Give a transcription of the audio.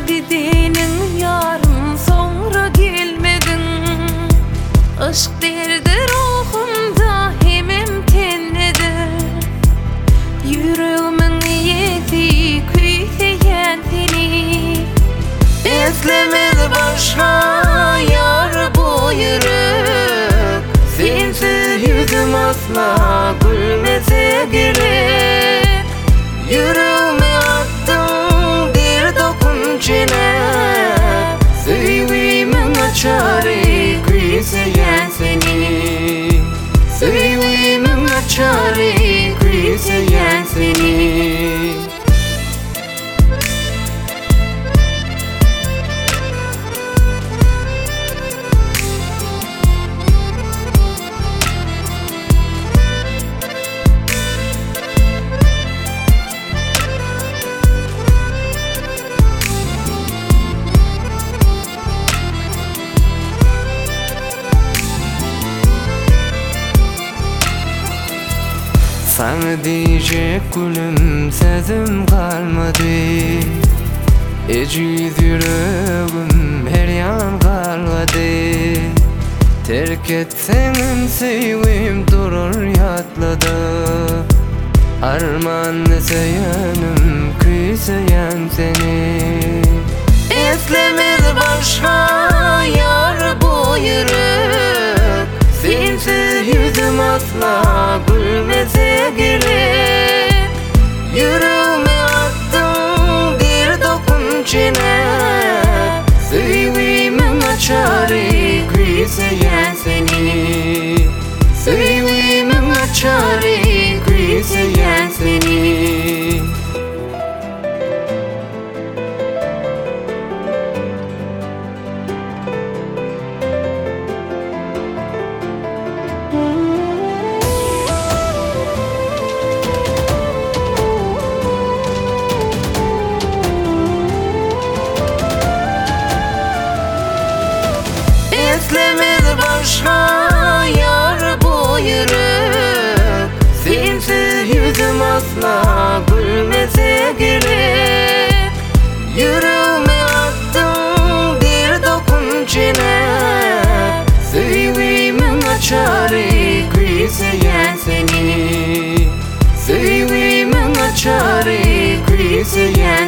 dediğinin yarım sonra gelmedin. Aşk derdi ruhumda hemim tennedir. Yüreğimin niyeti kuyseyen seni. Eslemez başka yar bu yürek. Sensiz yüzüm asla gülmese gerek. Yüreğime attın bir dokuncine. Sevgimin açarı kuyseyen seni. Sevgimin açarı kuyseyen seni. Sana diyecek gülüm sözüm kalmadı. Eciz yüreğim her yan kalmadı. Terk etsenim sevgim durur yatladı. Arman seyanım kıysayan seni. Eslemez başka yar bu yürek. Sensiz yüzüm asla gülmese gerek. Yüreğime attın bir dokuncine. Sevgimin açarı kuyseyen seni. Sevgimin açarı kuyseyen seni. Eslemez başka yar bu yürek. Sensiz yüzüm asla gülmese gerek. Yüreğime attın bir dokuncine. Sevgimin açarı kuyseyen seni. Sevgimin açarı kuyseyen